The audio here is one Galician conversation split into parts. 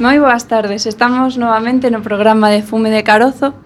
Moi boas tardes, estamos novamente no programa de Fume de Carozo.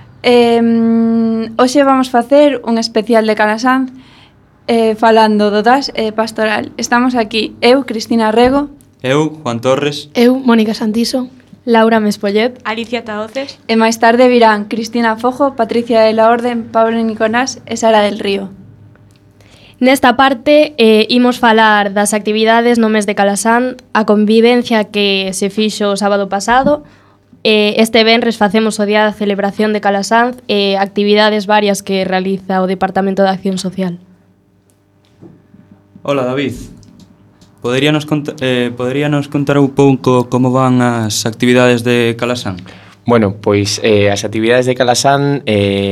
Hoxe vamos facer un especial de Calasanz falando do DAS pastoral. Estamos aquí, eu, Cristina Rego. Eu, Juan Torres. Eu, Mónica Santiso. Laura Mespollet. Alicia Taoces. E máis tarde virán Cristina Fojo, Patricia de la Orden, Pablo Nicolás e Sara del Río. Nesta parte imos falar das actividades no mes de Calasanz, a convivencia que se fixo o sábado pasado. Este venres facemos o día da celebración de Calasanz e actividades varias que realiza o Departamento de Acción Social. Hola, David. Poderíanos contar un pouco como van as actividades de Calasanz? Bueno, pois as actividades de Calasanz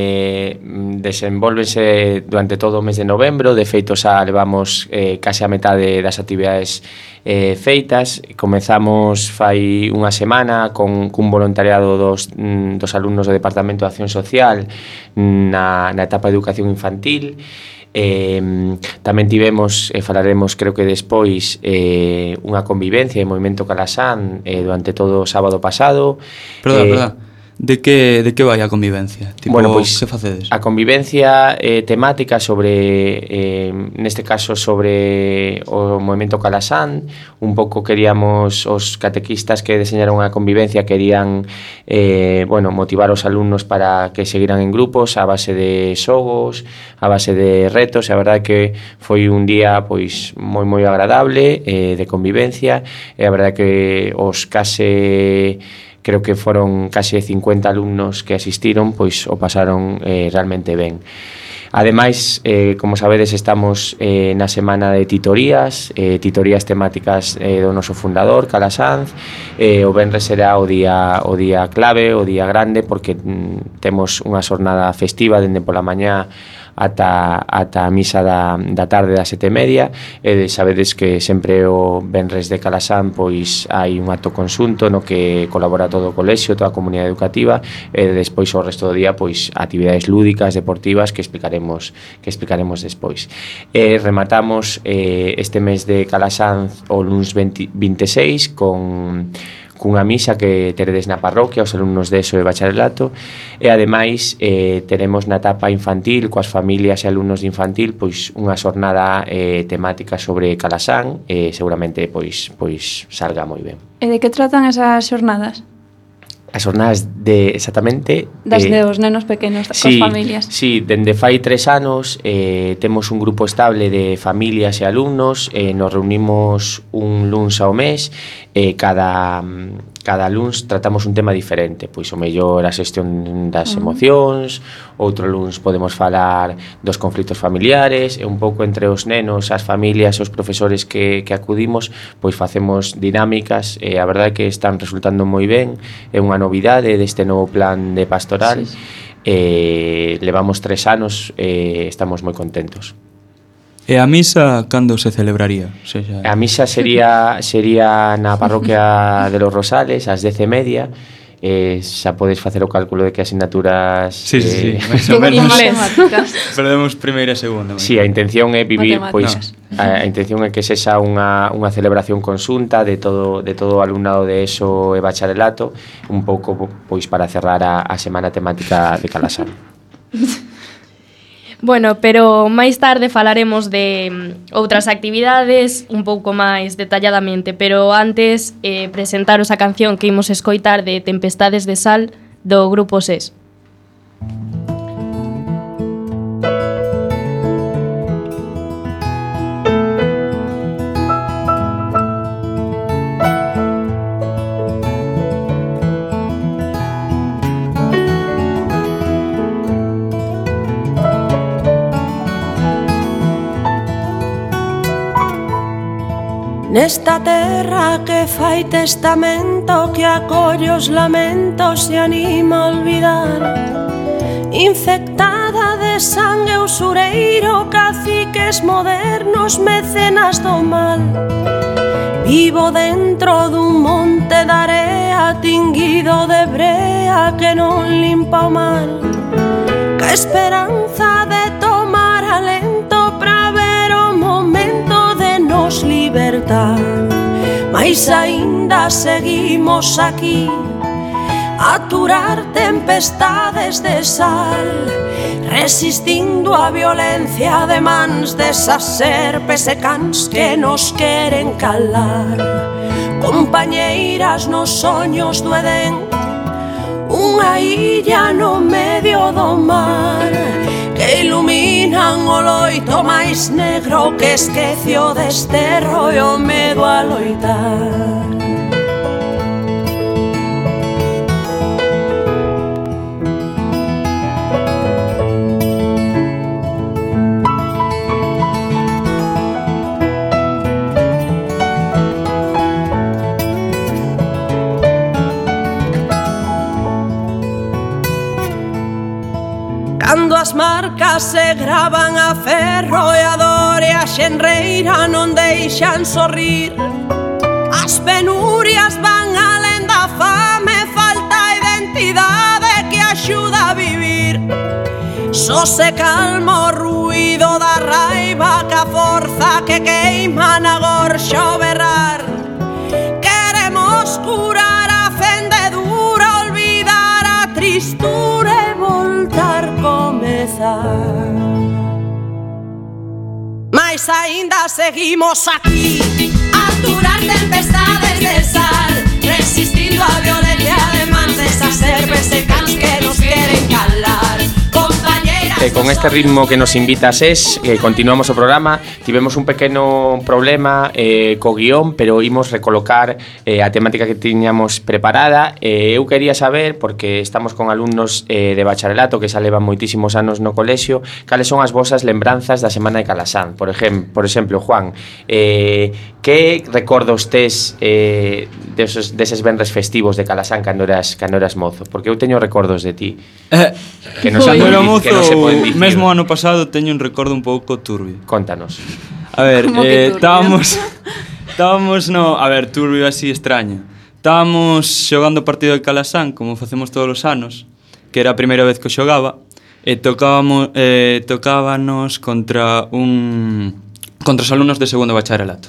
desenvólvense durante todo o mes de novembro. De feito, xa levamos case a metade das actividades feitas. Comezamos fai unha semana cun voluntariado dos alumnos do Departamento de Acción Social na etapa de educación infantil. Tamén tivemos, falaremos creo que despois, unha convivencia en Movimento Calasanz durante todo o sábado pasado. Perdón. De que vai a convivencia? Tipo, bueno, pois, que facedes? A convivencia temática sobre, neste caso, sobre o Movimento Calasanz. Un pouco queríamos, os catequistas que deseñaron a convivencia querían motivar os alumnos para que seguiran en grupos a base de xogos, a base de retos. A verdade que foi un día pois moi agradable de convivencia, e a verdade que os creo que foron case 50 alumnos que asistiron, pois o pasaron realmente ben. Ademais, como sabedes, estamos na semana de titorías temáticas do noso fundador, Calasanz. O venres será o día clave, o día grande, porque temos unha xornada festiva dende pola mañá ata a misa da tarde das 7:30. Sabedes que sempre o venres de Calasanz pois hai un acto conxunto no que colabora todo o colexio, toda a comunidade educativa, e despois o resto do día pois actividades lúdicas, deportivas que explicaremos despois. Rematamos este mes de Calasanz o luns 26 cunha misa que teredes na parroquia os alumnos de ESO e bacharelato, e ademais teremos na etapa infantil coas familias e alumnos de infantil pois unha xornada temática sobre Calasanz, e seguramente pois salga moi ben. E de que tratan esas xornadas? As xornadas exactamente das de os nenos pequenos, coas familias. Sí, dende fai 3 anos temos un grupo estable de familias e alumnos. Nos reunimos un luns ao mes. Cada luns tratamos un tema diferente, pois o mellor a xestión das emocións, outro luns podemos falar dos conflitos familiares, e un pouco entre os nenos, as familias, os profesores que acudimos, pois facemos dinámicas, e a verdade é que están resultando moi ben. É unha novidade deste novo plan de pastoral. Levamos 3 anos e estamos moi contentos. E a misa cando se celebraría? A misa sería na parroquia de los Rosales ás 10:30. Xa podes facer o cálculo de que asignaturas Sí, máis ou menos. Perdemos primeira e segunda. Sí, a intención é vivir a intención é que sexa unha celebración conxunta de todo o alumnado de ESO e bacharelato, un pouco pois para cerrar a semana temática de Calasanz. Bueno, pero máis tarde falaremos de outras actividades un pouco máis detalladamente, pero antes presentaros a canción que imos escoitar de Tempestades de Sal do grupo SES. Nesta terra que fai testamento, que acolle os lamentos e anima a olvidar, infectada de sangue usureiro, caciques modernos, mecenas do mal. Vivo dentro dun monte de area tinguido de brea que non limpa o mal, ca esperanza de tomar alento pra ver o momento de nos libertar. Mais aínda aínda seguimos aquí a aturar tempestades de sal, resistindo a violencia de mans desas serpes e cans que nos queren calar. Compañeiras nos soños do Edén, unha illa no medio do mar, que iluminan o loito máis negro que esquece o desterro e o medo a loitar. Cando as marcas se gravan a ferro e a dor e a xenreira non deixan sorrir, as penurias van alén da fame, falta identidade que axuda a vivir. Só se calma o ruído da raiva ca forza que queima na gorxa o berrar. Queremos curar a fendedura, olvidar a tristura e voltar comezar. Mais aínda seguimos aquí a aturar tempestades de sal, resistindo a violencia de mans desas serpes e cans que nos queren calar. Con este ritmo que nos invita a SES, continuamos o programa. Tivemos un pequeno problema co guión, pero imos recolocar a temática que tiñamos preparada. Eu quería saber, porque estamos con alumnos de bacharelato que xa levan moitísimos anos no colexio, cales son as vosas lembranzas da Semana de Calasán. Por exemplo, Juan, que recordos tes deses venres festivos de Calasán cando eras mozo? Porque eu teño recordos de ti que non se poden dicir. Mesmo ano pasado teño un recordo un pouco turbio. Contanos. A ver, estábamos turbio así extraño. Estábamos xogando o partido de Calasán, como facemos todos os anos, que era a primeira vez que o xogaba, e tocábanos contra os alumnos de segundo bacharelato.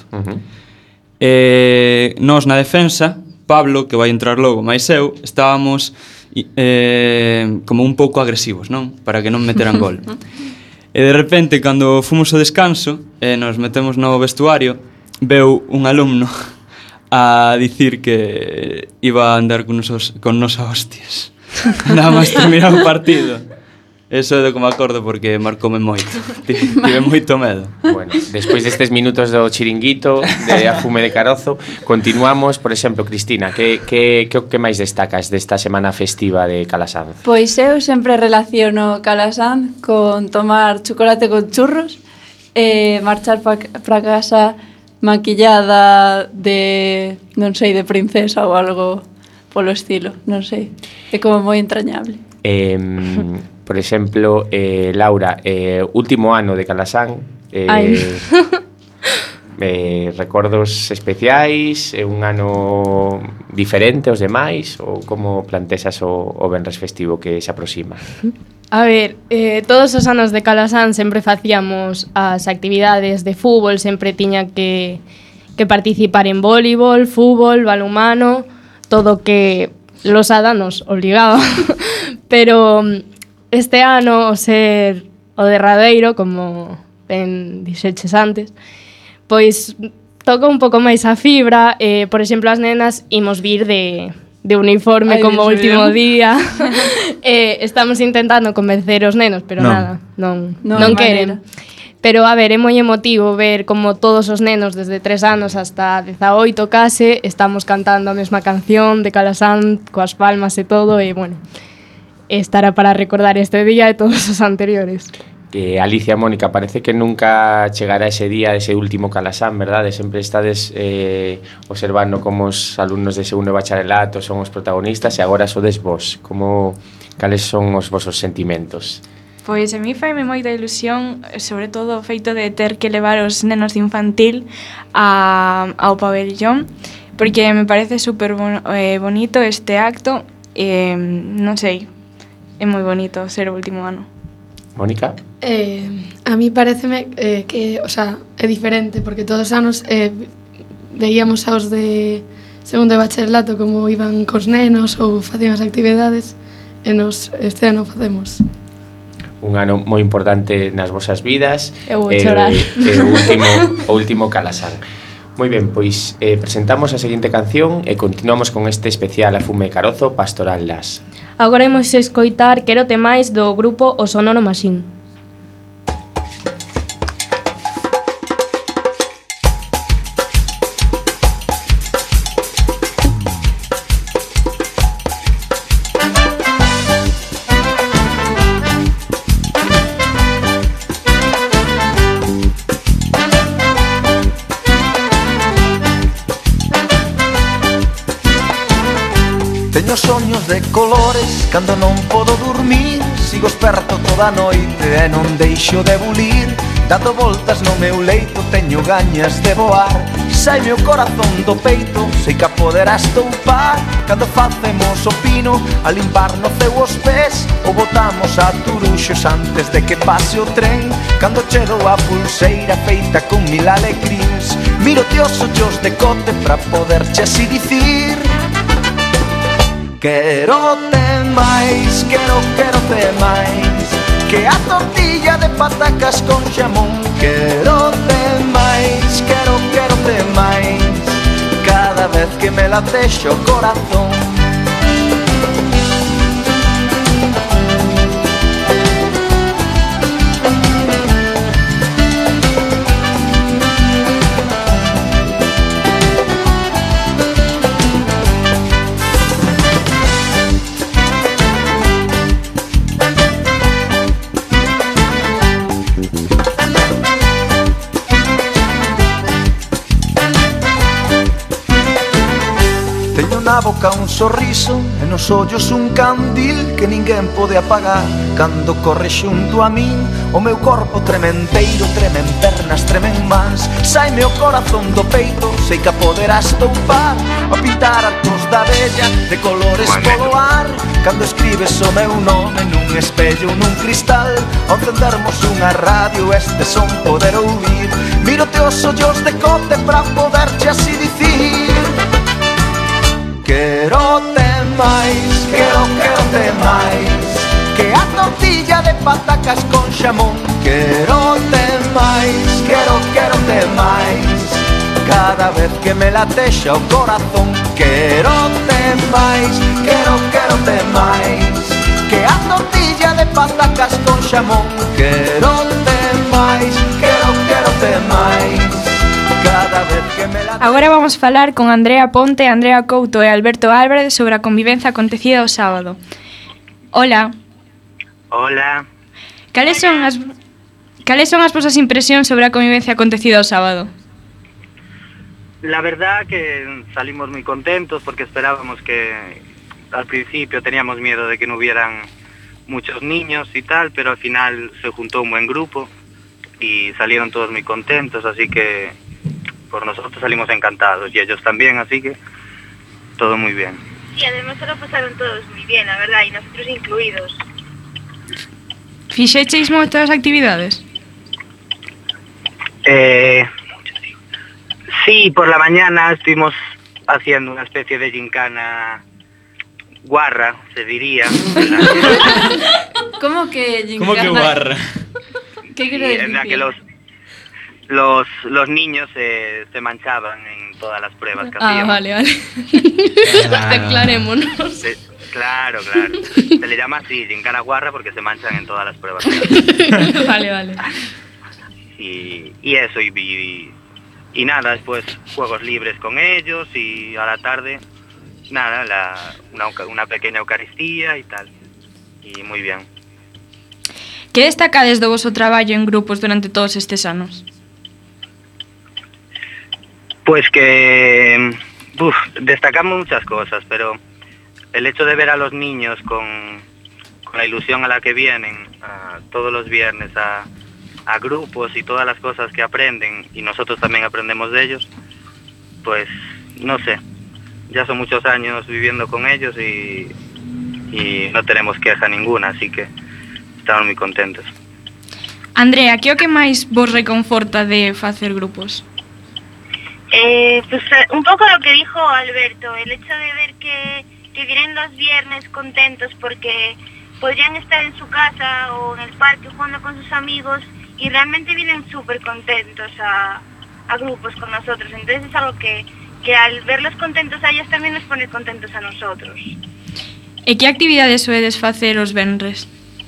Nós na defensa, Pablo, que vai entrar logo, máis eu, estábamos como un pouco agresivos, non? Para que non meteran gol. E de repente, cando fomos ao descanso e nos metemos no vestuario, veu un alumno a dicir que iba a andar con nos a hostias. Nada máis terminar o partido. Eso é de como acordo porque marcoume moito. Tive moito medo. Bueno, despois destes minutos do chiringuito de Afume de Carozo, continuamos, por exemplo, Cristina, que máis destacas desta semana festiva de Calasanz? Pois eu sempre relaciono Calasanz con tomar chocolate con churros e marchar para casa maquillada de, non sei, de princesa ou algo polo estilo, non sei. É como moi entrañable. Por exemplo, Laura, último ano de Calasán, recordos especiais, un ano diferente aos demais, ou como plantexas o venres festivo que se aproxima? A ver, todos os anos de Calasán sempre facíamos as actividades de fútbol, sempre tiña que participar en voleibol, fútbol, balonmano, todo que Losada nos obligaba. Pero este ano, o ser o derradeiro, como ben dixeches antes, pois toca un pouco máis a fibra. Por exemplo, as nenas imos vir de uniforme como o último día. Estamos intentando convencer os nenos, pero nada, non queren. Pero, a ver, é moi emotivo ver como todos os nenos, desde 3 anos hasta 18 case, estamos cantando a mesma canción de Calasán, coas palmas e todo, e, bueno, estará para recordar este día e todos os anteriores. Alicia, Mónica, parece que nunca chegará ese día, ese último Calasán, verdade? Sempre estades observando como os alumnos de segundo bacharelato son os protagonistas e agora sodes vos. Cales son os vosos sentimentos? Pois a mí faime moita ilusión, sobre todo o feito de ter que levar os nenos de infantil ao pabellón, porque me parece super bonito este acto, non sei, é moi bonito ser o último ano. Mónica? A mí pareceme que, o sea, é diferente, porque todos os anos veíamos aos de segundo de bacharelato como iban cos nenos ou facían as actividades e nos este ano facemos. Un ano moi importante nas vosas vidas. Eu vou chorar. O último Calasán. Moi ben, pois presentamos a seguinte canción e continuamos con este especial A fume carozo Pastoral Las. Agora imos escoitar Quérote máis do grupo O Sonoro Machine. Teño soños de colores cando non podo dormir. Sigo esperto toda a noite e non deixo de bulir. Dando voltas no meu leito teño gañas de voar. Saime o corazón do peito, sei que a poderás toupar. Cando facemos o pino a limpar no ceu os pés, ou botamos a turuxos antes de que pase o tren. Cando cheiro a pulseira feita con 1000 alecrins, miro-te os ollos de cote pra poderche así dicir: quérote máis, quérote máis que a tortilla de patacas con xamón. Quérote máis, quérote máis cada vez que me latexa o corazón. Na boca un sorriso e nos ollos un candil que ninguén pode apagar. Cando corre xunto a min o meu corpo trementeiro, tremen pernas, tremen mans. Saime o corazón do peito, sei que a poderás toupar. A pintar arcos da bella de colores polo ar. Cando escribes o meu nome nun espello, nun cristal, ao encendermos unha radio este son poder ouvir. Miro-te os ollos de cote pra poderche así dicir: quérote máis, quérote máis que a tortilla de patacas con xamón. Quérote máis, quérote máis cada vez que me latexa o corazón. Quérote máis, quérote máis que a tortilla de patacas con xamón. Quérote máis, quérote máis cada vez que me la... Agora vamos falar con Andrea Ponte, Andrea Couto e Alberto Álvarez sobre a convivencia acontecida o sábado. Hola. Hola. Cales son as vosas impresións sobre a convivencia acontecida o sábado? La verdad que salimos muy contentos porque esperábamos que al principio teníamos miedo de que no hubieran muchos niños y tal, pero al final se juntó un buen grupo y salieron todos muy contentos, así que por nosotros salimos encantados y ellos también, así que todo muy bien. Sí, además se lo pasaron todos muy bien, la verdad, y nosotros incluidos. Fixecheis moitas actividades? Sí, por la mañana estuvimos haciendo una especie de gincana guarra, se diría. ¿Cómo que gincana? ¿Cómo que guarra? ¿Qué quiere decir? En la que los niños se manchaban en todas las pruebas que hacíamos. Vale. Aclarémonos. Claro. Se le llama así, gincana guarra, porque se manchan en todas las pruebas que hacíamos. Vale. Y eso, y nada, después juegos libres con ellos y a la tarde, nada, una pequeña eucaristía y tal. Y muy bien. Que destacades do voso traballo en grupos durante todos estes anos? Pues que destacamos muchas cosas, pero el hecho de ver a los niños con la ilusión a la que vienen todos los viernes a grupos y todas las cosas que aprenden, y nosotros también aprendemos de ellos, pues no sé, ya son muchos años viviendo con ellos y no tenemos queja ninguna, así que estamos moi contentos. Andrea, que é o que máis vos reconforta de facer grupos? Pues un poco lo que dijo Alberto, el hecho de ver que vienen los viernes contentos porque podrían estar en su casa o en el parque jugando con sus amigos y realmente vienen súper contentos a grupos con nosotros. Entonces es algo que al verlos contentos a ellos también nos pone contentos a nosotros. E que actividades soedes facer os venres?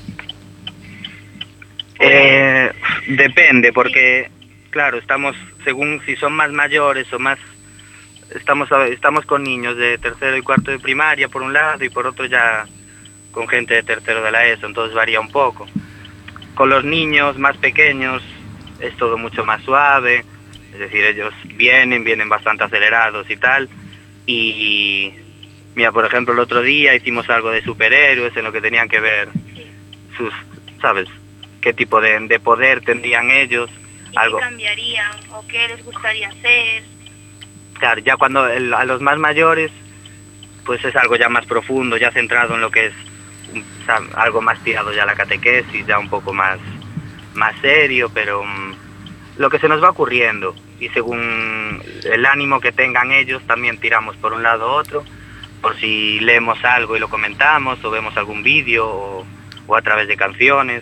Depende, porque claro, estamos, según si son más mayores o más, estamos con niños de tercero y cuarto de primaria por un lado y por otro ya con gente de tercero de la ESO, entonces varía un poco. Con los niños más pequeños es todo mucho más suave, es decir, ellos vienen bastante acelerados y tal, y mira, por ejemplo, el otro día hicimos algo de superhéroes en lo que tenían que ver sus, ¿sabes?, qué tipo de poder tendrían ellos, ¿Y algo qué cambiarían o qué les gustaría hacer? Claro, ya cuando a los más mayores, pues es algo ya más profundo, ya centrado en lo que es algo más tirado ya a la catequesis, ya un poco más serio, pero lo que se nos va ocurriendo, y según el ánimo que tengan ellos, también tiramos por un lado u otro, por si leemos algo y lo comentamos, o vemos algún vídeo, o a través de canciones.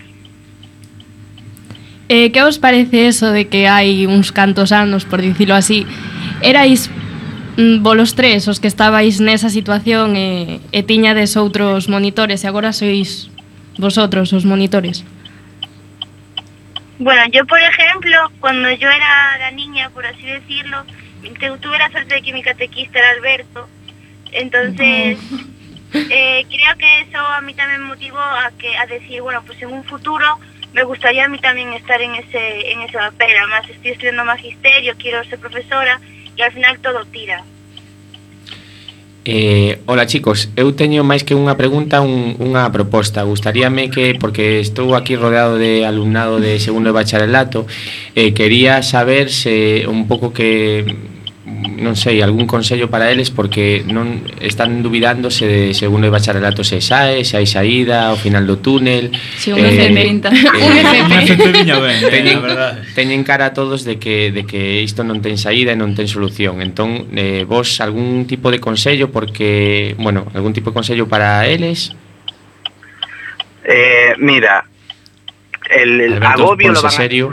Que os parece eso de que hai uns cantos anos, por dicilo así, erais vos tres os que estabais nesa situación e tiñades outros monitores e agora sois vosotros os monitores? Bueno, yo por ejemplo, cuando yo era la niña, por así decirlo, tuve la suerte de que mi catequista era Alberto, entonces creo que eso a mí también me motivó a decir, bueno, pues en un futuro me gustaría a mí también estar en ese papel. Además estoy estudiando magisterio, quiero ser profesora e al final todo tira. Hola chicos, eu teño máis que unha pregunta, unha proposta. Gustaríame que, porque estou aquí rodeado de alumnado de segundo de bacharelato, quería saber se un pouco que, non sei, algún consello para eles, porque non están dubidando se de segundo de bacharelato se sae, se hai saída ao final do túnel. Si un FP. Teñen cara a todos de que isto non ten saída e non ten solución. Entón, vos algún tipo de consello, porque, bueno, algún tipo de consello para eles? Mira, el agobio lo van serio.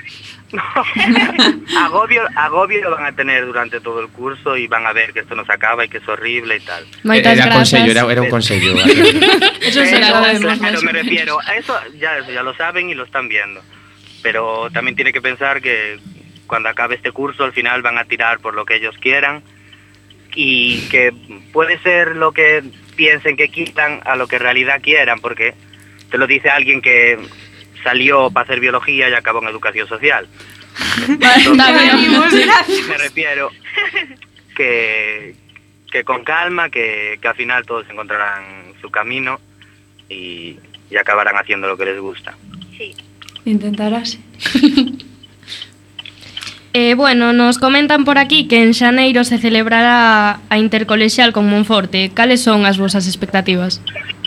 Agobio lo van a tener durante todo el curso y van a ver que esto no se acaba y que es horrible y tal. Era un consello. Eso pero me refiero a eso, ya lo saben y lo están viendo. Pero también tiene que pensar que cuando acabe este curso al final van a tirar por lo que ellos quieran y que puede ser lo que piensen que quitan a lo que en realidad quieran, porque te lo dice alguien que salió para hacer biología y acabó en educación social. Entonces, me refiero que con calma, que al final todos encontrarán su camino y acabarán haciendo lo que les gusta. Sí. Intentarás. Bueno, nos comentan por aquí que en xaneiro se celebrará a intercolexial con Monforte. Cales son as vosas expectativas?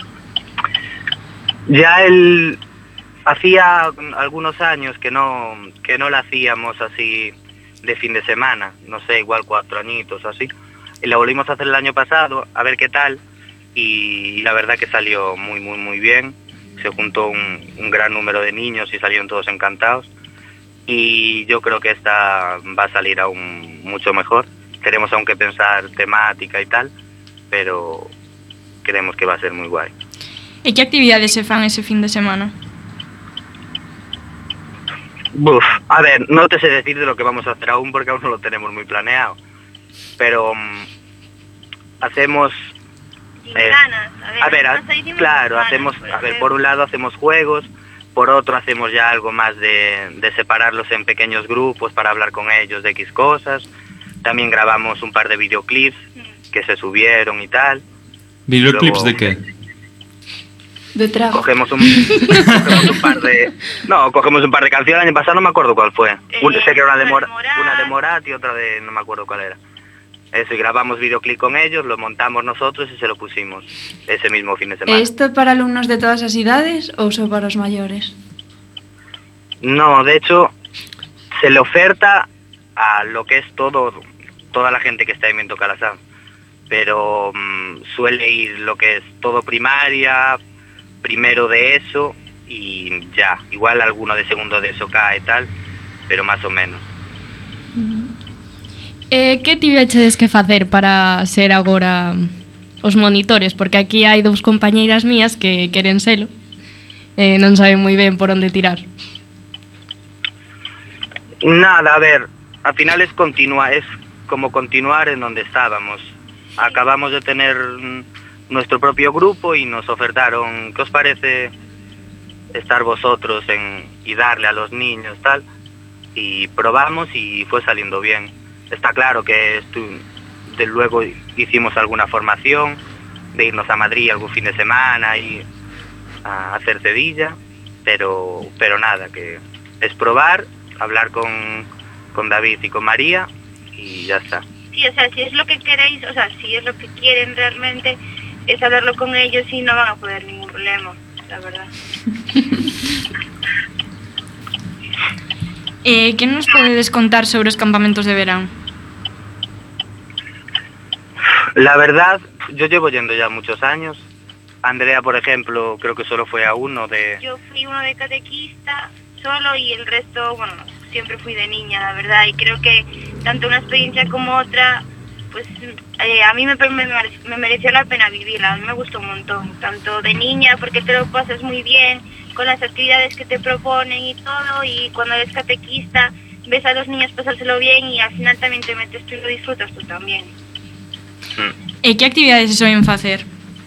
Ya hacía algunos años que no la hacíamos así de fin de semana, no sé, igual 4 añitos así, y la volvimos a hacer el año pasado, a ver qué tal, y la verdad que salió muy muy muy bien, se juntó un gran número de niños y salieron todos encantados, y yo creo que esta va a salir aún mucho mejor. Tenemos aún que pensar temática y tal, pero creemos que va a ser muy guay. E que actividades se fan ese fin de semana? A ver, no te sé decir de lo que vamos a hacer aún porque aún no lo tenemos muy planeado, pero hacemos por un lado hacemos juegos, por otro hacemos ya algo más de separarlos en pequeños grupos para hablar con ellos de X cosas. También grabamos un par de videoclips que se subieron y tal. ¿Videoclips luego, de qué? De trago. Cogemos un par de canciones. El año pasado no me acuerdo cuál fue. Sé que era una de Morat y otra de no me acuerdo cuál era. Eso, y grabamos videoclip con ellos, lo montamos nosotros y se lo pusimos ese mismo fin de semana. ¿Esto es para alumnos de todas las edades o solo para los mayores? No, de hecho, se le oferta a lo que es todo toda la gente que está en Viento Calasán, pero suele ir lo que es todo primaria, primero de ESO y ya, igual alguno de segundo de ESO cae e tal, pero más o menos. Que tiveches que facer para ser agora os monitores? Porque aquí hai dous compañeiras mías que queren selo, non saben moi ben por onde tirar. Nada, a ver, al final es como continuar en donde estábamos. Acabamos de tener nuestro propio grupo y nos ofertaron, ¿qué os parece estar vosotros y darle a los niños tal? Y probamos y fue saliendo bien. Está claro que luego hicimos alguna formación de irnos a Madrid algún fin de semana y a hacer cedilla, pero nada, que es probar, hablar con David y con María y ya está. Sí, o sea, si es lo que queréis, o sea, si es lo que quieren realmente, es hablarlo con ellos y no van a poner ningún problema, la verdad. Que nos podedes contar sobre os campamentos de verán? La verdad, yo llevo yendo ya muchos años. Andrea, por ejemplo, creo que solo fue a uno de... Yo fui uno de catequista solo y el resto, bueno, siempre fui de niña, la verdad, y creo que tanto una experiencia como otra, pues a mí me mereció la pena vivirla, a mí me gustó un montón, tanto de niña porque te lo pasas muy bien con las actividades que te proponen y todo, y cuando eres catequista ves a los niños pasárselo bien y al final también te metes tú y lo disfrutas tú también. Que actividades se soen facer?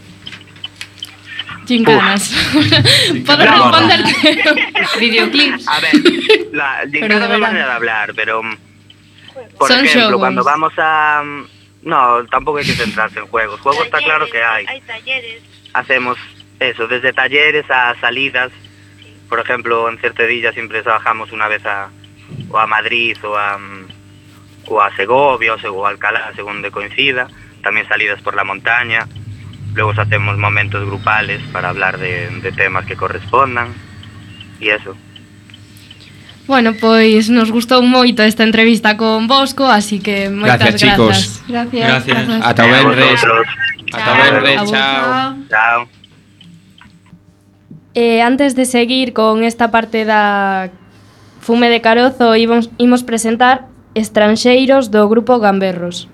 Gincanas. Podo responderte. Videoclips. A ver, la gincana es una manera de hablar, pero por Son ejemplo, xogos. cuando vamos a... No, tampoco hay que centrarse en juegos. Juegos está claro que hay. Hay talleres. Hacemos eso, desde talleres a salidas. Por ejemplo, en Cercedilla siempre trabajamos una vez o a Madrid o a Segovia o a Alcalá, según de coincida. También salidas por la montaña. Luego hacemos momentos grupales para hablar de temas que correspondan y eso. Bueno, pois nos gustou moito esta entrevista con Bosco, así que moitas Gracias, chicos. Gracias. Ata o venres. Vosotros. Ata o venres, chao. Chao. Antes de seguir con esta parte da Fume de Carozo, imos presentar Estranxeiros do grupo Gamberros.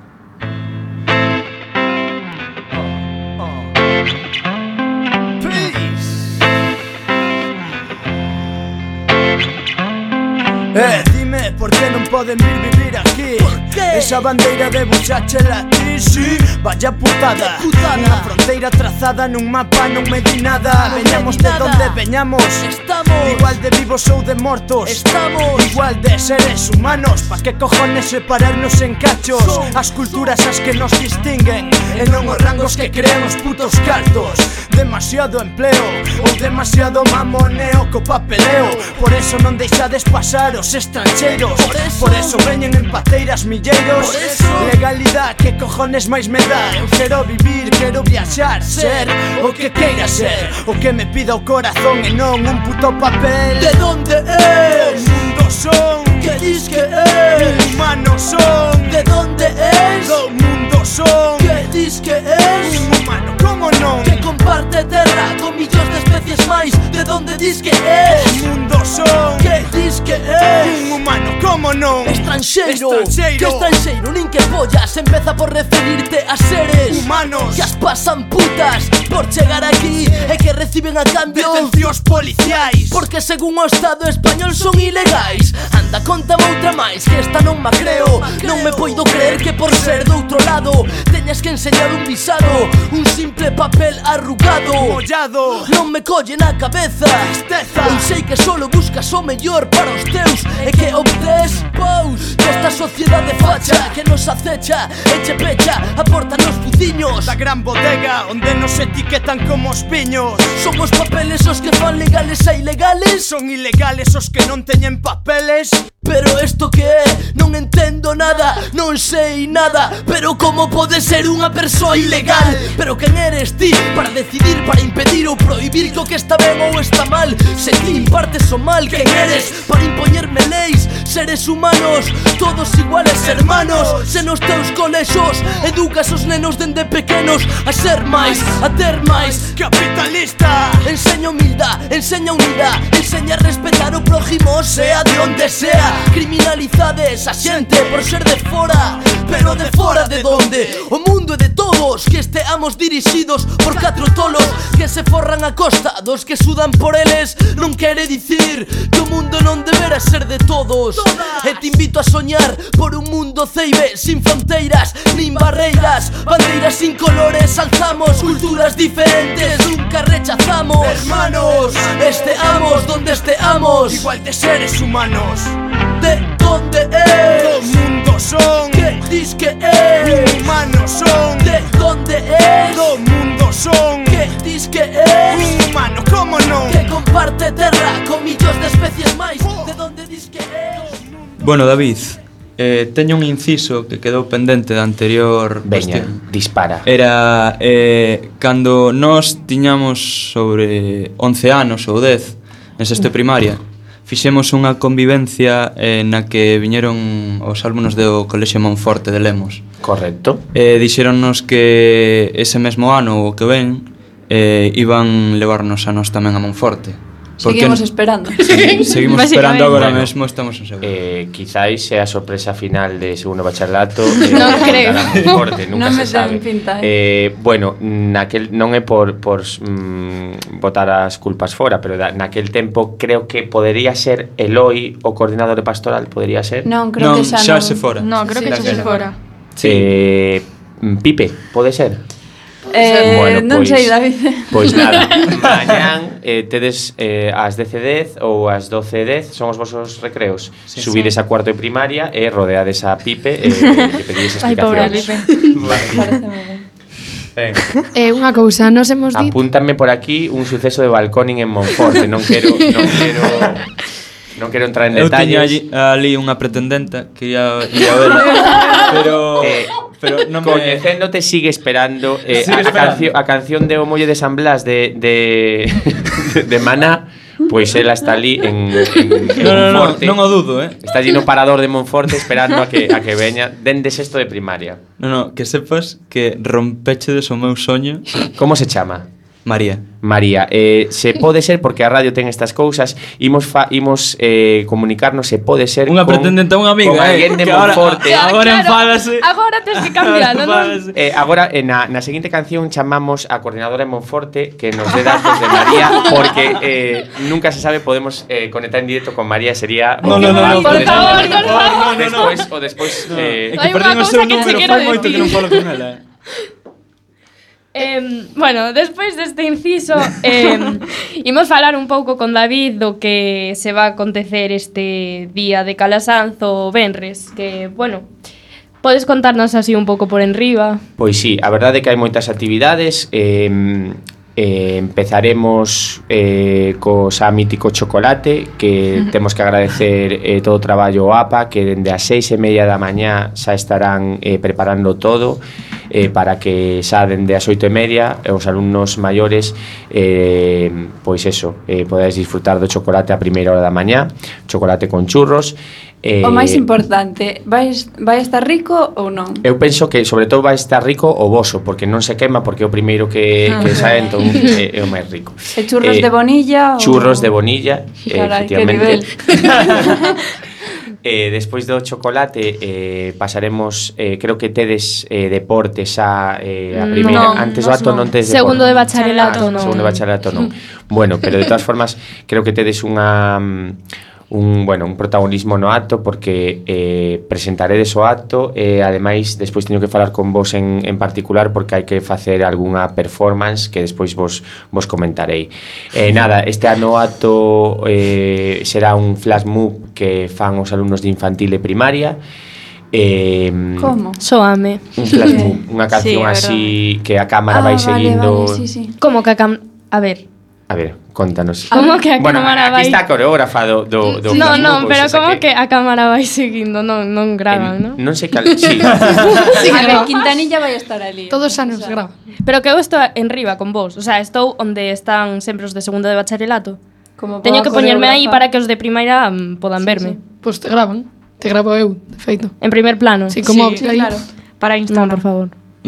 Dime por que non poden vivir aquí. Esa bandeira de buxáchela aquí, sí. Vaya putada, unha fronteira trazada nun mapa non me di nada. Veñamos de donde veñamos, estamos igual de vivos ou de mortos, estamos igual de seres humanos. Pa que cojones separarnos en cachos? As culturas as que nos distinguen e non os rangos que creemos putos cartos. Demasiado empleo ou demasiado mamoneo co papeleo. Por eso non deixades pasar os estranxeiros. Por eso veñen en pateiras milleiros. Legalidade, que cojones máis me dá? Eu quero vivir, quero viaxar, ser o que queira ser, o que me pida o corazón e non un puto papel. De donde es? Do mundo son. Que dis que es? Humanos son. De donde es? Do mundo son. Que dis que es? Un humano, como non? Que comparte terra con millóns de especies máis. De donde dis que es? Do mundo son. Que dis que es? Un humano, como non? Estranxeiro. Que estranxeiro, nin que pollas. Empeza por referirte a seres humanos que as pasan putas por chegar aquí e que reciben a cambio detencións policiais, porque según o Estado español son ilegais. Anda, contame outra máis, que esta non ma creo. Non me poido creer que por ser do outro lado teñas que enseñar un visado, un simple papel arrugado, mollado. Non me colle na cabeza tristeza. Eu sei que solo buscas o mellor para os teus e que obtés pous desta sociedade facha que nos acecha e che pecha a porta nos buciños da gran bodega onde nos etiquetan como os piños. Son os papeles os que fan legales e ilegales. Son ilegales os que non teñen papeles. Pero esto que é? Non entendo nada, non sei nada. Pero como pode ser unha persoa ilegal? Pero quen eres ti para decidir, para impedir ou prohibir que o que está ben ou está mal? Se ti impartes o mal, quen eres para impoñerme leis? Seres humanos, todos iguales hermanos. Se nos teus colexos educas os nenos dende pequenos a ser máis, a ter máis. Capitalista, enseña humildad, enseña unidade, enseña a respetar o prójimo, sea de onde sea. Criminalizades a xente por ser de fora, pero de fora de donde? O mundo é de todos, que esteamos dirixidos por 4 tolos que se forran a costa dos que sudan por eles. Non quere dicir que o mundo non debera ser de todos. E te invito a soñar por un mundo ceibe, sin fronteiras nin barreiras, bandeiras sin colores. Alzamos culturas diferentes, nunca rechazamos. Hermanos, esteamos donde esteamos, igual de seres humanos. ¿De dónde es? Do mundo son. ¿Qué dis que es? Humanos son. ¿De dónde es? Do mundo son. ¿Qué dis que es? Un humano, como non? Que comparte terra con millóns de especies máis. ¿De dónde dis que es? Bueno, David, teño un inciso que quedou pendente da anterior Veña, cuestión. dispara. Era cando nós tiñamos sobre 11 anos ou 10 en sexto de primaria, fixemos unha convivencia na que viñeron os alumnos do Colexio Monforte de Lemos. Correcto. Dixéronnos que ese mesmo ano o que ven iban levarnos a nós tamén a Monforte. Seguimos esperando. Sí, seguimos esperando agora mesmo, estamos en segundo. Quizáis sea a sorpresa final de segundo bacharelato. Non creo. Forte, nunca Non se me sabe. ten pinta, Bueno, naquel non é por botar as culpas fora, pero naquel tempo creo que podería ser Eloi o coordinador de pastoral, podería ser. Non, creo que xa non. se fora. No, creo que xa se fora. Pipe, pode ser? Bueno, non sei, David. Pois nada, mañán tedes as 10:10 ou as 12:10 son os vosos recreos. Subides a cuarto de primaria e rodeades a Pipe e pedides explicacións. Ai, pobre Pipe. Unha cousa, nos hemos dito. Apúntame por aquí un suceso de balconing en Monforte. Non quero entrar en detalles. Eu tiña ali unha pretendenta que ia verla, pero non me... Coñecéndote sigue esperando a canción de O Molle de San Blas de Maná. Pois ela está ali en Monforte. Non o dudo, Está allí no parador de Monforte esperando a que veña dende sexto de primaria. No, que sepas que rompechedes o meu soño. Como se chama? María, se pode ser, porque a radio ten estas cousas, imos comunicarnos, se pode ser unha pretendente a unha amiga, con alguén de Monforte. Agora enfádase. Agora tens que cambiarlo, non? Agora, na seguinte canción chamamos a coordinadora de Monforte que nos dé datos de María, porque nunca se sabe, podemos conectar en directo con María, sería... No, por favor. Despois... É que perdín o seu número, fai moito que non falo con ela. Bueno, despois deste inciso imos falar un pouco con David do que se va a acontecer este día de Calasanzo venres, que, bueno, podes contarnos así un pouco por enriba? Pois sí, a verdade é que hai moitas actividades. Empezaremos co xa mítico chocolate, que temos que agradecer todo o traballo ao APA, que dende as 6:30 da mañá xa estarán preparando todo, para que xa dende as 8:30 os alumnos maiores pois eso, podáis disfrutar do chocolate a primeira hora da mañá, chocolate con churros. O máis importante, vai estar rico ou non? Eu penso que sobre todo vai estar rico o voso, porque non se quema, porque é o primeiro que sae, entón é o máis rico. E churros de bonilla? Churros de bonilla, carai, efectivamente. Despois do chocolate pasaremos, creo que tedes deportes a primeira, antes do acto non tedes deportes. Segundo de bacharelato non. Segundo de bacharelato non. Bueno, pero de todas formas creo que tedes un protagonismo no acto, porque presentaredes o acto e ademais despois teño que falar con vos en particular, porque hai que facer algunha performance que despois vos comentarei. Nada, este ano o acto será un flash mob que fan os alumnos de infantil e primaria. Como? Soame. Un flash mob, unha canción así que a cámara vai seguindo. Vale, sí. Como que a ver. A A ver, contanos. Como que a Bueno, cámara aquí vai... está a coreógrafa do Non, pero como que a cámara vai seguindo, non gravan, non? Non sei cal... Sí. A ver, Quintanilla vai estar ali. Todos anos graban. Pero que eu estou en riba con vos. O sea, estou onde están sempre os de segundo de bacharelato. Como Teño poda que poñerme aí coreógrafa. para que os de primeira podan verme. Pois te graban. Te gravo eu, de feito. En primer plano. Sí, como Sí, aí. claro. Para Non, Instagram. por favor.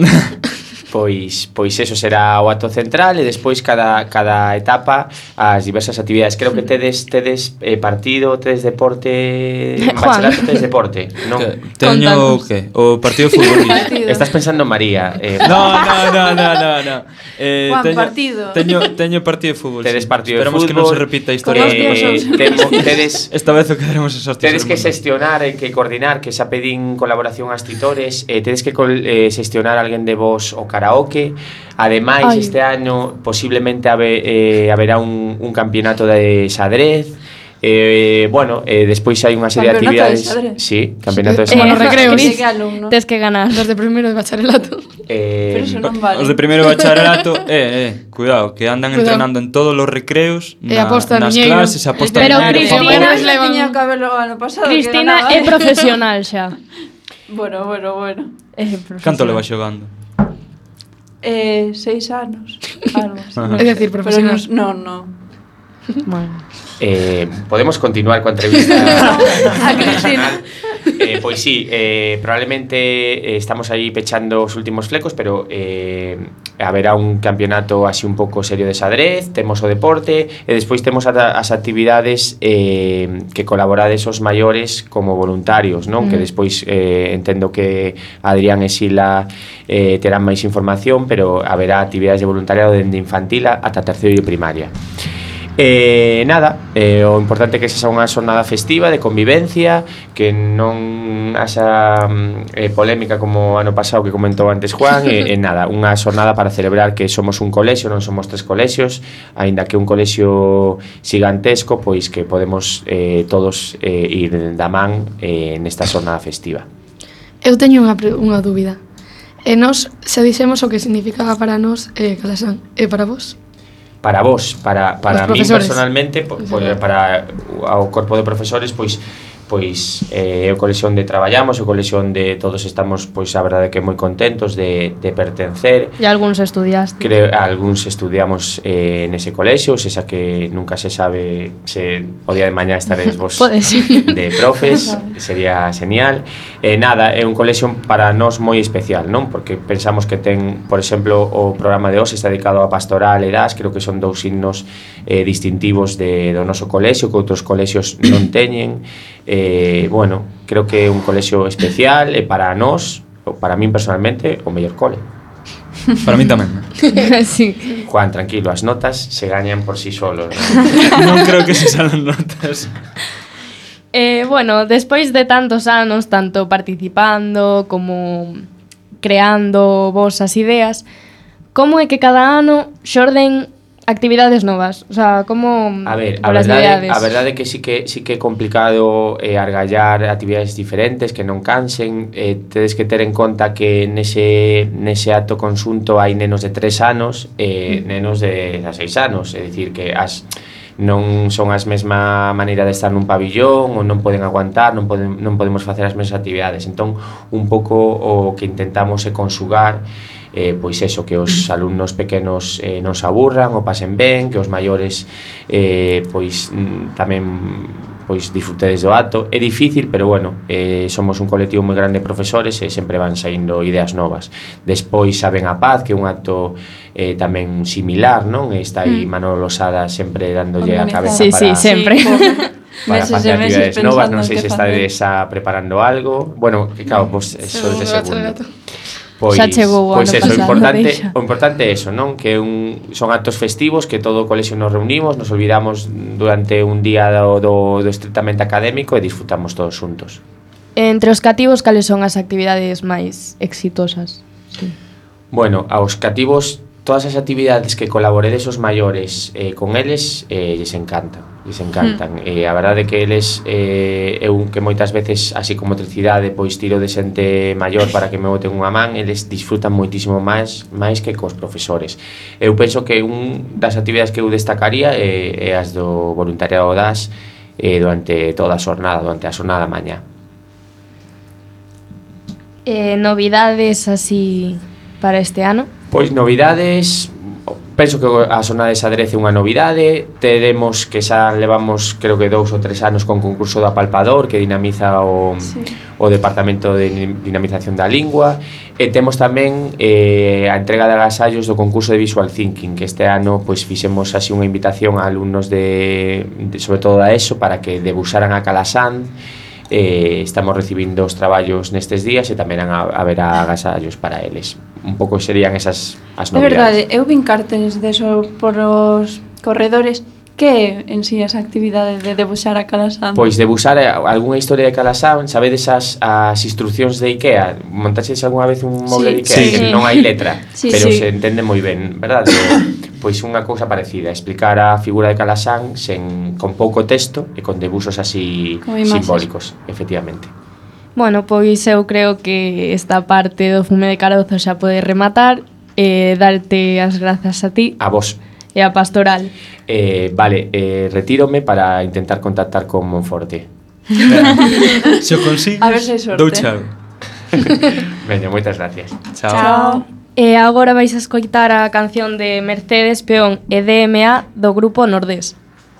Pois eso será o acto central e despois cada etapa as diversas actividades. Creo que tedes partido, tedes deporte, Juan. bachelato, tedes deporte, non? Teño Contanos. que o partido de fútbol. Estás pensando en María. No. Juan, partido. Teño partido de fútbol. Tedes sí. partido de Esperamos que fútbol. non se repita a historia. Esta vez o quedaremos esos Tedes que xestionar e que coordinar, que xa pedín colaboración ás titores, tedes que xestionar alguén de vos o karaoke. Ademais, este año posiblemente haberá un campeonato de xadrez. Despois hai unha serie de Campeonato de actividades. xadrez? Sí, campeonato de Bueno, xadrez. recreos. Que que alumno. Tes que ganar. Los de primeiro de bacharelato. Pero eso non vale. Os de primeiro bacharelato, cuidado, que andan Cuidado. entrenando en todos os recreos, E aposta nas niñeiro. clases, aposta Pero niñeiro. Cristina- Cristina tiña o cabelo ano pasado. que Cristina ganaba, é profesional xa. Bueno. Canto leva xogando? 6 anos. Algo así. Ajá. É dicir, Pero profesional. no. Bueno. Podemos continuar coa entrevista A Cristina. Pois sí, probablemente estamos aí pechando os últimos flecos, pero haberá un campeonato así un pouco serio de xadrez, temos o deporte e despois temos as actividades que colaborades os maiores como voluntarios, non? Que despois entendo que Adrián e Sila terán máis información, pero haberá actividades de voluntariado dende infantil ata terceiro de primaria. O importante é que sexa unha xornada festiva de convivencia, que non haxa polémica como ano pasado que comentou antes Juan, unha xornada para celebrar que somos un colexio, non somos 3 colexios, aínda que un colexio gigantesco, pois que podemos todos ir da man nesta xornada festiva. Eu teño unha dúbida. E nós, se dixemos o que significaba para nós Calasán, e para vos? Para vos, para mí profesores. personalmente, para o corpo de profesores, pois é o colexio onde traballamos, o colexio onde todos estamos, pois a verdade que moi contentos de pertencer. E algúns estudiaste. Algúns estudiamos nese colexio, xa que nunca se sabe se o día de mañá estaredes vos de profes, sería genial. É un colexio para nós moi especial, non? Porque pensamos que ten, por exemplo, o programa de hoxe está dedicado a pastoral e das, creo que son 2 signos distintivos do noso colexio que outros colexios non teñen. Creo que é un colexio especial e para nós, para min personalmente, o mellor cole. Para min tamén. Sí. Juan, tranquilo, as notas se gañan por sí solos. Non creo que se salen notas. Despois de tantos anos, tanto participando como creando vos as ideas, como é que cada ano xorden actividades novas? O sea, como A ver, a polas verdade novidades? é que sí que é complicado argallar actividades diferentes que non cansen. Tedes que ter en conta que nese acto conxunto hai nenos de 3 anos e nenos de 6 anos, é dicir que non son as mesma maneira de estar nun pabillón ou non poden aguantar, non podemos facer as mesmas actividades. Entón, un pouco o que intentamos é conxugar pois eso, que os alumnos pequenos non se aburran ou pasen ben, que os maiores pois tamén disfrutedes do acto. É difícil, pero somos un colectivo moi grande de profesores e sempre van saindo ideas novas. Despois saben a Paz, que é un acto tamén similar, non? Está aí Manolo Losada sempre dándolle a cabeza para sempre. para facer actividades novas. Non sei se estades preparando algo. Bueno, que claro, pois eso de segundo. Xa chegou o ano eso, pasado, o importante é eso, non? Que son actos festivos que todo o colexio nos reunimos, nos olvidamos durante un día do estritamente académico e disfrutamos todos xuntos. Entre os cativos, cales son as actividades máis exitosas? Sí. Bueno, aos cativos, todas as actividades que colaboredes os maiores con eles lles encantan. lles encantan. A verdade é que eles, eu que moitas veces, así como motricidade, pois tiro de xente maior para que me boten unha man, eles disfrutan moitísimo máis que cos profesores. Eu penso que un das actividades que eu destacaría é as do voluntariado das durante toda a xornada, durante a xornada mañá. Novidades así para este ano? Pois novidades, penso que a xornada de xadrez é unha novidade. Teremos que xa levamos creo que 2 ou 3 anos con concurso do apalpador que dinamiza o Departamento de Dinamización da Lingua, e temos tamén a entrega de agasallos do concurso de Visual Thinking, que este ano pois fixemos así unha invitación a alumnos de sobre todo da ESO para que debuxaran a Calasanz. Estamos recibindo os traballos nestes días e tamén haberá agasallos para eles. Un pouco serían esas as novidades. É verdade, eu vin carteles deso por os corredores. Que en si esa actividade de debuxar a Calasanz? Pois debuxar algunha historia de Calasanz. Sabedes as instruccións de Ikea? Montaxedes algunha vez un moble de Ikea que non hai letra, pero se entende moi ben, verdade? Pois unha cousa parecida, explicar a figura de Calasanz con pouco texto e con debuxos así simbólicos, efectivamente. Bueno, pois eu creo que esta parte do fume de carozo xa pode rematar. Darte as grazas a ti. A vos. E a Pastoral. Vale, retírome para intentar contactar con Monforte. Se o consigues, a ver se sorte. Dou chave. Veña, moitas gracias. Chao. E agora vais a escoitar a canción de Mercedes Peón e DMA do grupo Nordés.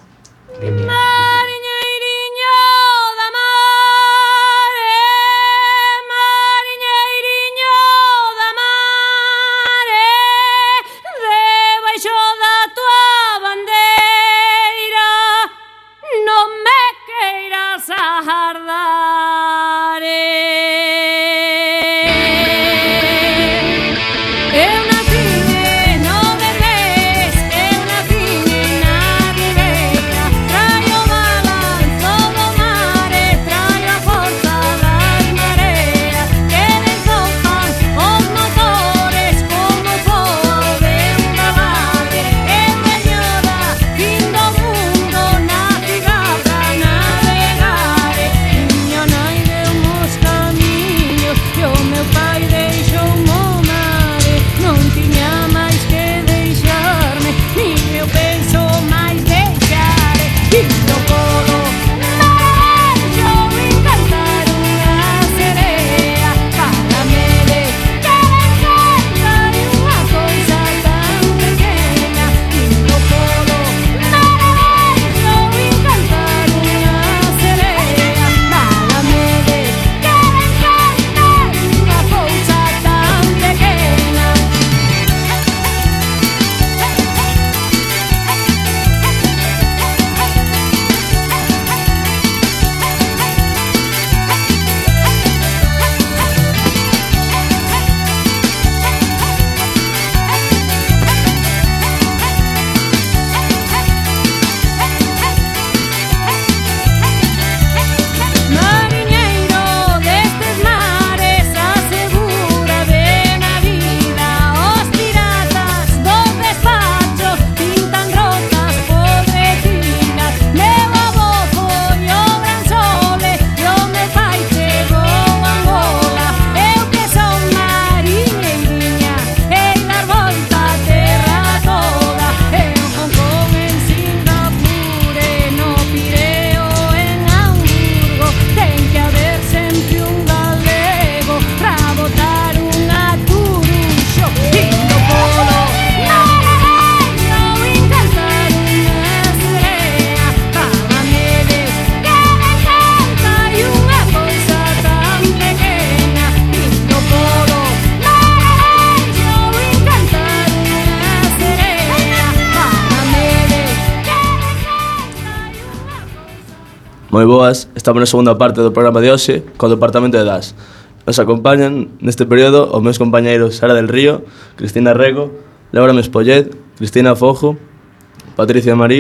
Moi boas, estamos na segunda parte do programa de hoxe co Departamento de DAS. Nos acompañan neste período os meus compañeiros Sara del Río, Cristina Rego, Laura Mespollet, Cristina Fojo, Patricia María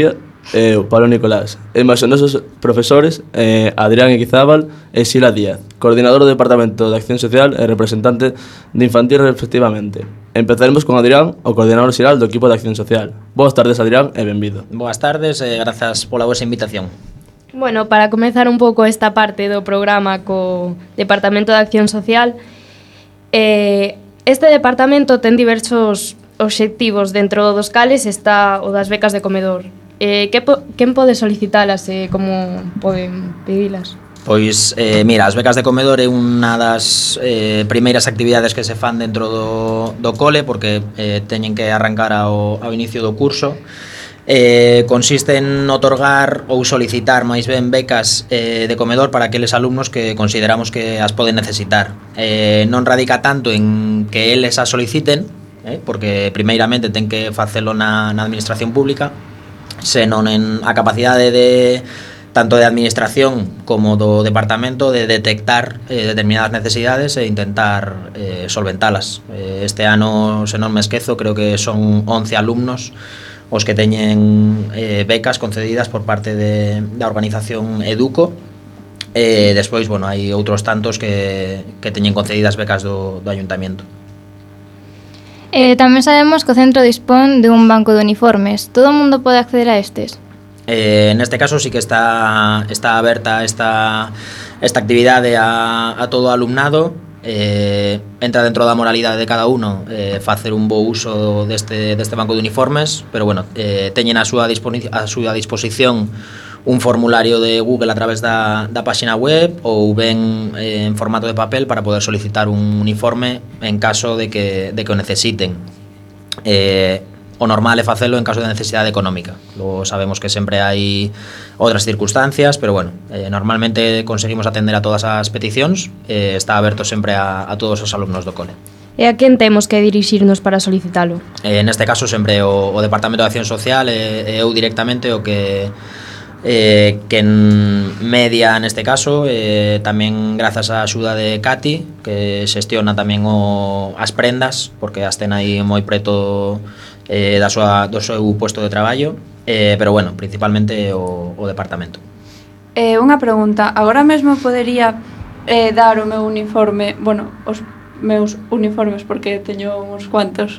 o Pablo Nicolás. E máis os nosos profesores, Adrián Iquizábal e Sila Díaz, coordinador do Departamento de Acción Social e representante de Infantil respectivamente. Empezaremos con Adrián, o coordinador xeral do equipo de Acción Social. Boas tardes, Adrián, e benvido. Boas tardes e grazas pola vosa invitación. Bueno, para comezar un pouco esta parte do programa co Departamento de Acción Social, este departamento ten diversos obxectivos, dentro dos cales está o das becas de comedor. Quen pode solicitalas e como poden pedilas? Pois, mira, as becas de comedor é unha das primeiras actividades que se fan dentro do cole, porque teñen que arrancar ao inicio do curso. Consiste en otorgar ou solicitar máis ben becas de comedor para aqueles alumnos que consideramos que as poden necesitar. Non radica tanto en que eles as soliciten, porque primeiramente ten que facelo na administración pública, senón en a capacidade de tanto de administración como do departamento de detectar determinadas necesidades e intentar solventalas. Este ano, se non me esquezo, creo que son 11 alumnos os que teñen becas concedidas por parte da organización Educo. Despois, bueno, hai outros tantos que teñen concedidas becas do ayuntamiento. Tamén sabemos que o centro dispón de un banco de uniformes. Todo o mundo pode acceder a estes? Neste caso sí que está aberta esta actividade a todo o alumnado. Entra dentro da moralidade de cada uno facer un bo uso deste banco de uniformes, pero bueno, teñen a súa disposición un formulario de Google a través da páxina web ou ben en formato de papel para poder solicitar un uniforme en caso de que o necesiten. O normal é facelo en caso de necesidade económica. Logo sabemos que sempre hai outras circunstancias, pero bueno, normalmente conseguimos atender a todas as peticións. Está aberto sempre a todos os alumnos do cole. E a quen temos que dirixirnos para solicitalo? Neste caso sempre o Departamento de Acción Social e eu directamente o que media neste caso, tamén grazas á axuda de Cati, que xestiona tamén as prendas, porque as ten aí moi preto do seu puesto de traballo, pero bueno, principalmente o departamento. Unha pregunta, agora mesmo podería dar o meu uniforme, bueno, os meus uniformes, porque teño uns cuantos,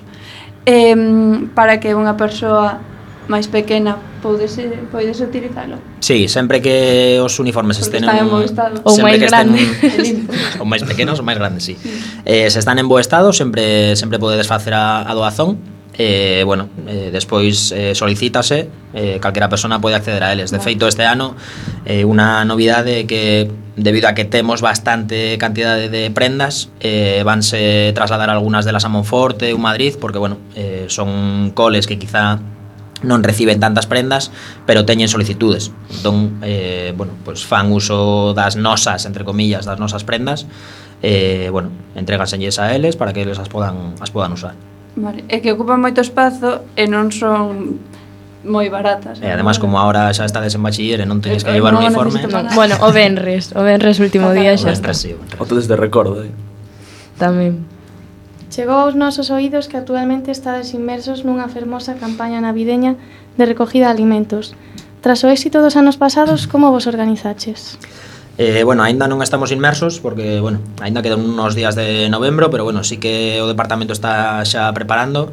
para que unha persoa máis pequena poidese utilizalo? Sí, sempre que os uniformes estén en bo estado. Ou máis grande. Ou máis pequenos ou máis grandes, sí. Se están en bo estado, sempre podedes facer a doazón. Bueno, despois solicítase, calquera persona pode acceder a eles. De feito, este ano unha novidade que debido a que temos bastante cantidade de prendas, vanse trasladar algunhas delas a Monforte ou Madrid, porque bueno, son coles que quizá non reciben tantas prendas, pero teñen solicitudes. Entón, bueno, pues fan uso das nosas, entre comillas, das nosas prendas. Bueno, entréganselles a eles para que eles as podan usar. Vale, é que ocupan moito espazo e non son moi baratas. E ademais, como ahora xa estades en bachiller e non teñes que llevar uniforme. Bueno, o venres último día xa está. O todes de recordo, Tamén. Chegou aos nosos oídos que actualmente estades inmersos nunha fermosa campaña navideña de recogida de alimentos. Tras o éxito dos anos pasados, como vos organizaches? Bueno, aínda non estamos inmersos porque, bueno, aínda quedan unos días de novembro, pero bueno, sí que o departamento está xa preparando.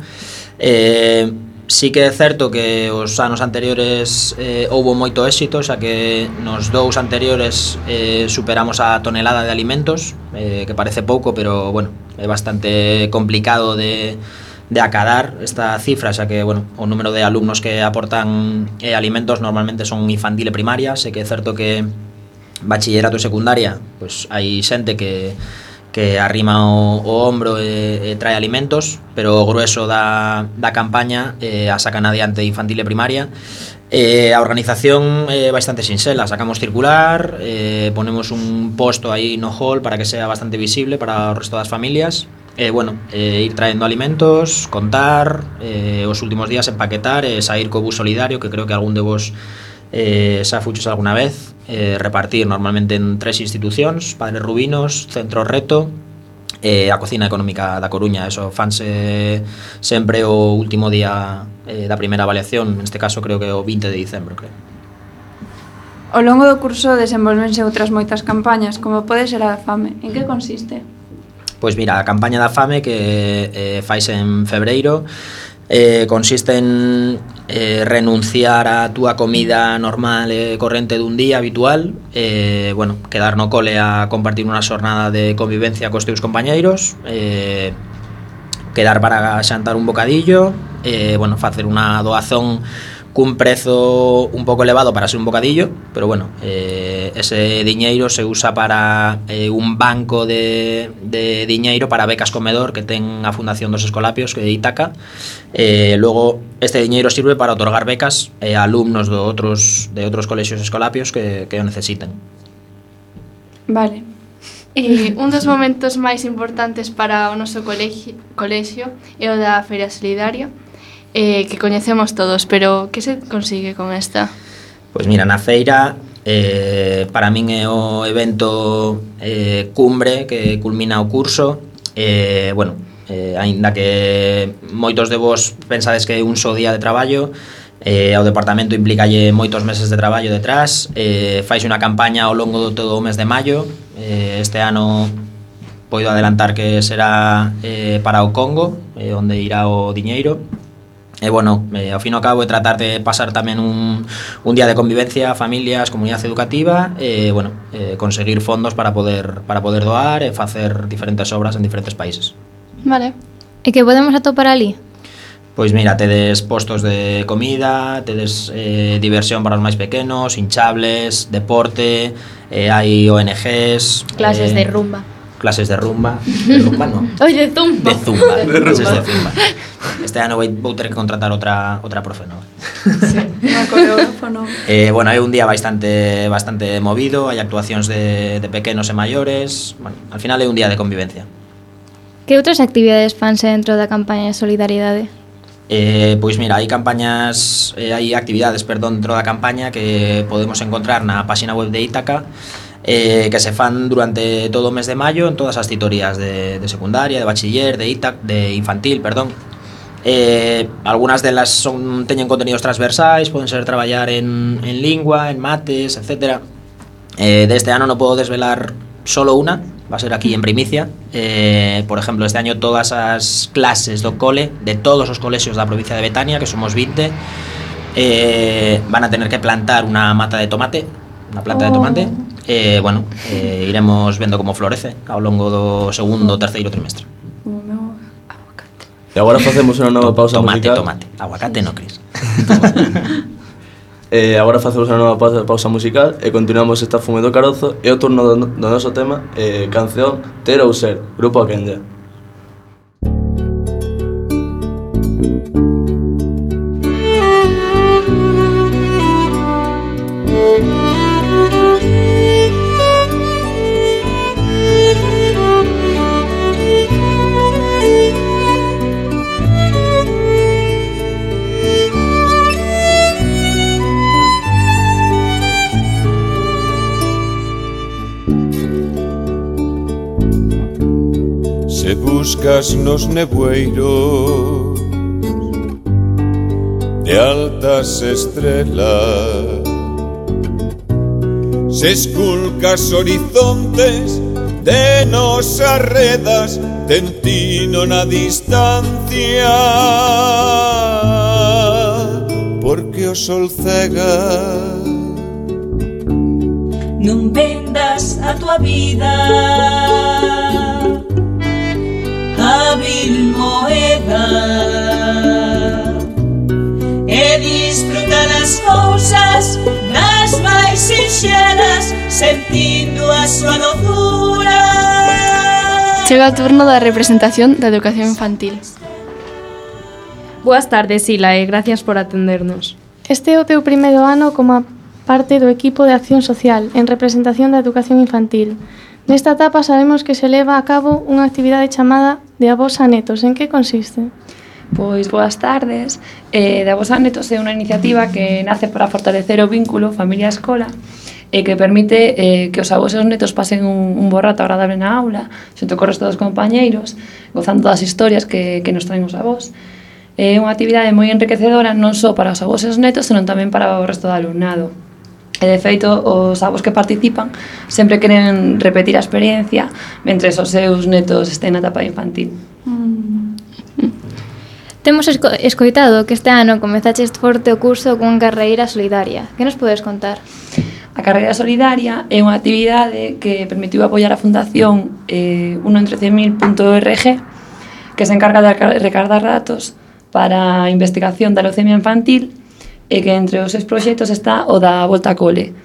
Sí que é certo que os anos anteriores houbo moito éxito, xa que nos dous anteriores superamos a tonelada de alimentos, que parece pouco, pero bueno, é bastante complicado de acadar esta cifra, xa que bueno, o número de alumnos que aportan alimentos normalmente son infantil e primaria. Sei que é certo que bachillerato e secundaria, pois hai xente que arrima o ombro e trae alimentos, pero o grueso da campaña a sacan adiante infantil e primaria. A organización é bastante sinxela, sacamos circular, ponemos un posto aí no hall para que sea bastante visible para o resto das familias, bueno, ir traendo alimentos, contar, os últimos días empaquetar e sair co bus solidario, que creo que algún de vos xa fuchos alguna vez, repartir normalmente en 3 institucións, Padres Rubinos, Centro Reto a Cocina Económica da Coruña. Eso fanse sempre o último día da primeira avaliación, neste caso creo que o 20 de diciembre, creo. Ao longo do curso desenvolvense outras moitas campañas, como pode ser a da fame. En que consiste? Pois mira, a campaña da fame que faise en febreiro consiste en renunciar a túa comida normal e corrente dun día habitual, bueno, quedar no cole a compartir unha xornada de convivencia cos teus compañeiros, quedar para xantar un bocadillo, bueno, facer unha doazón cun prezo un pouco elevado para ser un bocadillo, pero bueno, ese diñeiro se usa para un banco de diñeiro para becas comedor que ten a Fundación dos Escolapios, que é Ítaca. Logo, este diñeiro sirve para otorgar becas a alumnos de outros colexios escolapios que o necesiten. Vale. Un dos momentos máis importantes para o noso colexio é o da Feira Solidaria, que coñecemos todos, pero que se consigue con esta? Pois mira, na feira para min é o evento cumbre que culmina o curso. Bueno, aínda que moitos de vos pensades que é un só día de traballo, ao departamento implícalle moitos meses de traballo detrás. Faise unha campaña ao longo do todo o mes de maio. Este ano podo adelantar que será para o Congo, onde irá o diñeiro. E bueno, ao fin e ao cabo é tratar de pasar tamén un día de convivencia, familias, comunidade educativa, e bueno, conseguir fondos para poder doar e facer diferentes obras en diferentes países. Vale. E que podemos atopar ali? Pois mira, tedes postos de comida, tedes diversión para os máis pequenos, hinchables, deporte, hai ONGs, clases de rumba. Clases de rumba. De rumba non. Oi, de zumba. De zumba. Clases de zumba. Este ano vou ter que contratar outra profe nova. Sí, unha coreógrafa nova. Bueno, é un día bastante movido, hai actuacións de pequenos e maiores. Bueno, al final é un día de convivencia. Que outras actividades fanse dentro da campaña de solidariedade? Pois mira, hai actividades, dentro da campaña que podemos encontrar na páxina web de Ítaca, que se fan durante todo o mes de maio en todas as titorías de secundaria, de bachiller, de infantil, perdón. Algunas delas teñen contenidos transversais, poden ser traballar en lingua, en mates, etc. Deste ano non podo desvelar solo unha, va a ser aquí en primicia. Por exemplo, este año todas as clases do cole, de todos os colexios da provincia de Betania, que somos 20, van a tener que plantar unha mata de tomate, unha planta de tomate. Bueno, iremos vendo como florece ao longo do segundo, terceiro trimestre. E agora facemos unha nova pausa musical. Tomate, aguacate no crees. Agora facemos unha nova pausa musical e continuamos esta Fume do Carozo e o turno do noso tema, canción Ter ou Ser, Grupo Aquenya. Se buscas nos nevoeiros de altas estrelas, se esculcas horizontes de nosas redas, tentino na distancia, porque o sol cega. Non vendas a tua vida a vil moeda e disfruta das cousas das máis sinxelas, sentindo a súa loucura. Chega o turno da representación da educación infantil. Boas tardes, Sila, e gracias por atendernos. Este é o teu primeiro ano como parte do equipo de acción social en representación da educación infantil. Nesta etapa sabemos que se leva a cabo unha actividade chamada De Avós a Netos. En que consiste? Pois boas tardes. De Avós a Netos é unha iniciativa que nace para fortalecer o vínculo familia-escola e que permite que os avós e os netos pasen un bo rato agradable na aula, xunto co resto dos compañeiros, gozando das historias que nos traen os avós. É unha actividade moi enriquecedora non só para os avós e os netos, senón tamén para o resto do alumnado. E de feito, os avós que participan sempre queren repetir a experiencia mentres os seus netos estén na etapa infantil. Temos escoitado que este ano comezaches forte o curso con carreira solidaria. Que nos podes contar? A carreira solidaria é unha actividade que permitiu apoiar a Fundación 113.000.org, que se encarga de recaudar datos para a investigación da leucemia infantil, e que entre os seus proxectos está o da Volta a Cole.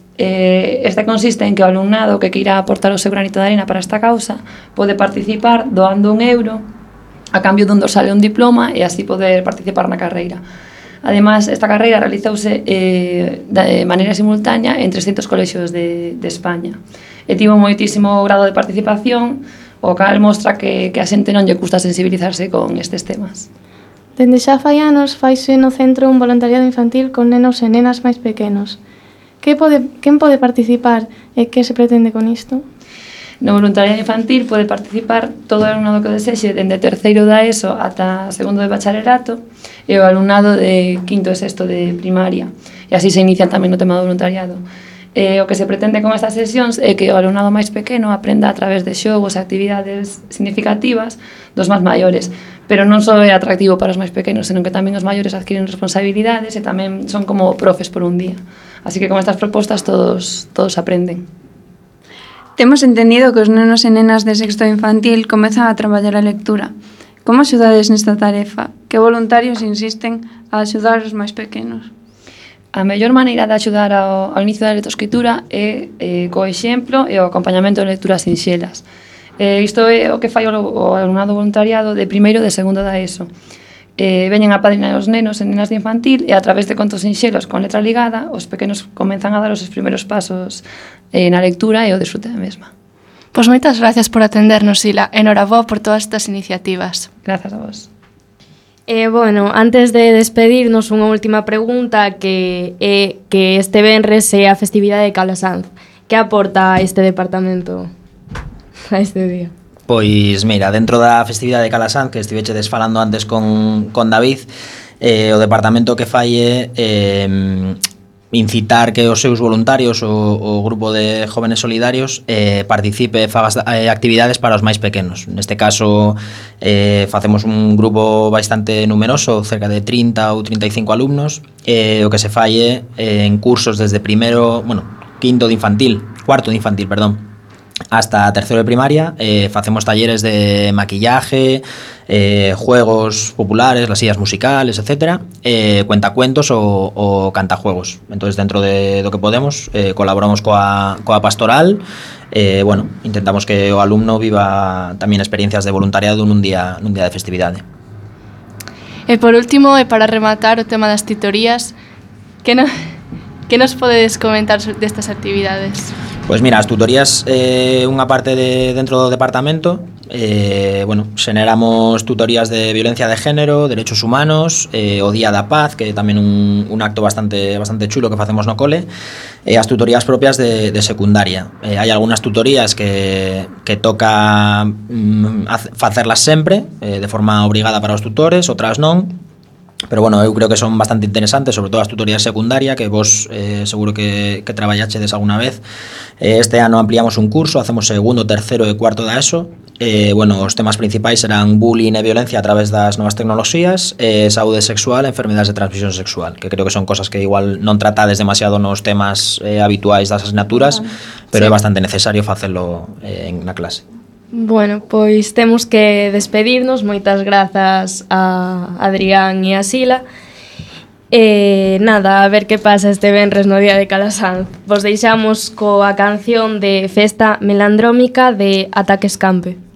Este consiste en que o alumnado que queira aportar o seu granito de arena para esta causa pode participar doando €1 a cambio dun dorsal e un diploma e así poder participar na carreira. Ademais, esta carreira realizouse de maneira simultánea en 300 colexios de España. E tivo moitísimo grado de participación, o cal mostra que a xente non lle custa sensibilizarse con estes temas. Dende xa fai anos faise no centro un voluntariado infantil con nenos e nenas máis pequenos. Quen pode participar e que se pretende con isto? No voluntariado infantil pode participar todo o alumnado que desexe dende terceiro da ESO ata segundo de bacharelato e o alumnado de quinto e sexto de primaria. E así se inician tamén no tema do voluntariado. O que se pretende con estas sesións é que o alumnado máis pequeno aprenda a través de xogos e actividades significativas dos máis maiores, pero non só é atractivo para os máis pequenos, senón que tamén os maiores adquiren responsabilidades e tamén son como profes por un día. Así que con estas propostas todos aprenden. Temos entendido que os nenos e nenas de sexto infantil comezan a traballar a lectura. Como axudades nesta tarefa? Que voluntarios insisten a axudar os máis pequenos? A mellor maneira de axudar ao inicio da lectoescritura é co exemplo e o acompañamento de lecturas sinxelas. Isto é o que fai o alumnado voluntariado de primeiro e de segundo da ESO. Veñen a padrinar os nenos e nenas de infantil e a través de contos sinxelos con letra ligada os pequenos comenzan a dar os seus primeiros pasos na lectura e o disfrute da mesma. Pois moitas gracias por atendernos, Sila. Enhoraboa por todas estas iniciativas. Grazas a vos. Bueno, antes de despedirnos, unha última pregunta que é que este venres é a festividade de Calasanz. Que aporta este departamento a este día? Pois mira, dentro da festividade de Calasanz, que estivechedes falando antes con David, o departamento que fai é incitar que os seus voluntarios, o grupo de jóvenes solidarios, participe e faga actividades para os máis pequenos. Neste caso, facemos un grupo bastante numeroso, cerca de 30 ou 35 alumnos, o que se fai en cursos desde cuarto de infantil, hasta tercero de primaria. Facemos talleres de maquillaje, juegos populares, las sillas musicales, etcétera, cuentacuentos o cantajuegos. Entonces, dentro de lo que podemos, colaboramos coa pastoral. Intentamos que o alumno viva tamén experiencias de voluntariado nun día de festividade. E por último, e para rematar o tema das titorías, que nos podedes comentar destas actividades? Pois mira, as tutorías unha parte dentro do departamento. Xeneramos tutorías de violencia de género, derechos humanos, o Día da Paz, que é tamén un acto bastante chulo que facemos no cole, e as tutorías propias de secundaria. Hai algunhas tutorías que toca facerlas sempre, de forma obrigada para os tutores, outras non. Pero eu creo que son bastante interesantes, sobre todo as tutorías secundaria, que vos seguro que traballachedes alguna vez. Este ano ampliamos un curso, hacemos segundo, tercero e cuarto da ESO. Os temas principais serán bullying e violencia a través das novas tecnoloxías, saúde sexual e enfermedades de transmisión sexual, que creo que son cosas que igual non tratades demasiado nos temas habituais das asignaturas, pero é bastante necesario facelo na clase. Bueno, pois temos que despedirnos. Moitas grazas a Adrián e a Sila. Nada, a ver que pasa este venres no día de Calasanz. Vos deixamos coa canción de Festa Melandrómica de Ataque Escampe.